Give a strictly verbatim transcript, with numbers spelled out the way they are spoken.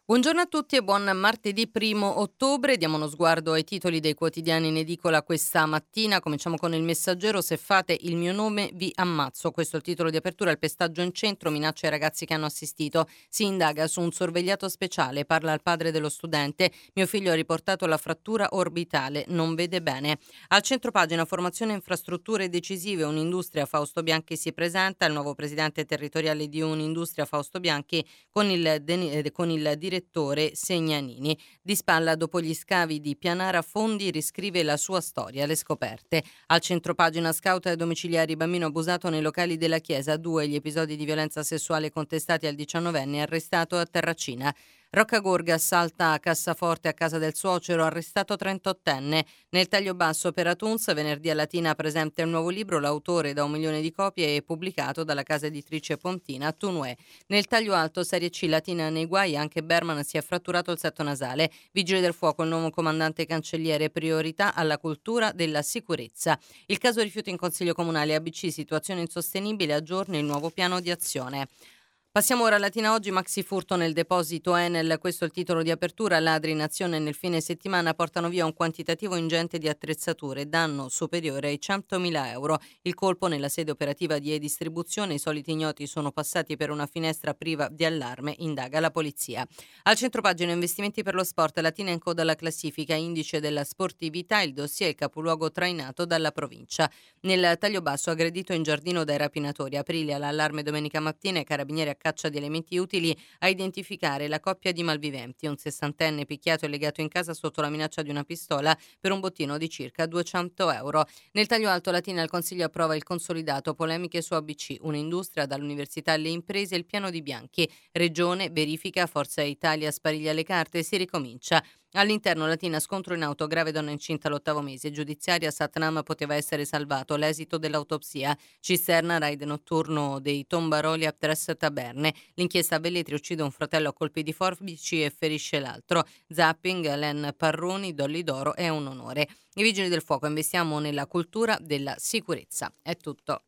Buongiorno a tutti e buon martedì primo ottobre. Diamo uno sguardo ai titoli dei quotidiani in edicola questa mattina. Cominciamo con Il Messaggero: se fate il mio nome vi ammazzo. Questo è il titolo di apertura. Il pestaggio in centro, minaccia ai ragazzi che hanno assistito. Si indaga su un sorvegliato speciale, parla il padre dello studente. Mio figlio ha riportato la frattura orbitale, non vede bene. Al centro pagina, formazione e infrastrutture decisive, un'industria. Fausto Bianchi si presenta, il nuovo presidente territoriale di Un'industria Fausto Bianchi con il, den- con il direttore Segnanini. Di spalla, dopo gli scavi di Pianara Fondi, riscrive la sua storia, le scoperte. Al centropagina, scout ai domiciliari, bambino abusato nei locali della chiesa, due gli episodi di violenza sessuale contestati al diciannovenne arrestato a Terracina. Roccagorga assalta a cassaforte a casa del suocero, arrestato trentottenne. Nel taglio basso per Atuns, venerdì a Latina presenta il nuovo libro, l'autore da un milione di copie e pubblicato dalla casa editrice pontina Tunue. Nel taglio alto, Serie C, Latina nei guai, anche Berman si è fratturato il setto nasale. Vigili del fuoco, il nuovo comandante cancelliere, priorità alla cultura della sicurezza. Il caso rifiuti in consiglio comunale, A B C, situazione insostenibile, aggiorna il nuovo piano di azione. Passiamo ora a Latina Oggi, maxi furto nel deposito Enel, questo è il titolo di apertura. Ladri in azione nel fine settimana portano via un quantitativo ingente di attrezzature, danno superiore ai centomila euro. Il colpo nella sede operativa di e-distribuzione, i soliti ignoti sono passati per una finestra priva di allarme, indaga la polizia. Al centropagina, investimenti per lo sport, Latina in coda alla classifica, indice della sportività, il dossier è il capoluogo trainato dalla provincia. Nel taglio basso, aggredito in giardino dai rapinatori, Aprilia, l'allarme domenica mattina e carabinieri a caccia di elementi utili a identificare la coppia di malviventi, un sessantenne picchiato e legato in casa sotto la minaccia di una pistola per un bottino di circa duecento euro. Nel taglio alto, Latina, il Consiglio approva il consolidato, polemiche su A B C, un'industria dall'università alle imprese, il piano di Bianchi, Regione, verifica, Forza Italia spariglia le carte, si ricomincia. All'interno, Latina, scontro in auto, grave donna incinta all'ottavo mese, giudiziaria, Satnam poteva essere salvato, l'esito dell'autopsia. Cisterna, raid notturno dei tombaroli a Tres Taberne, l'inchiesta a Velletri, uccide un fratello a colpi di forbici e ferisce l'altro. Zapping, Len Parroni, Dolly d'Oro, è un onore. I vigili del fuoco, investiamo nella cultura della sicurezza. È tutto.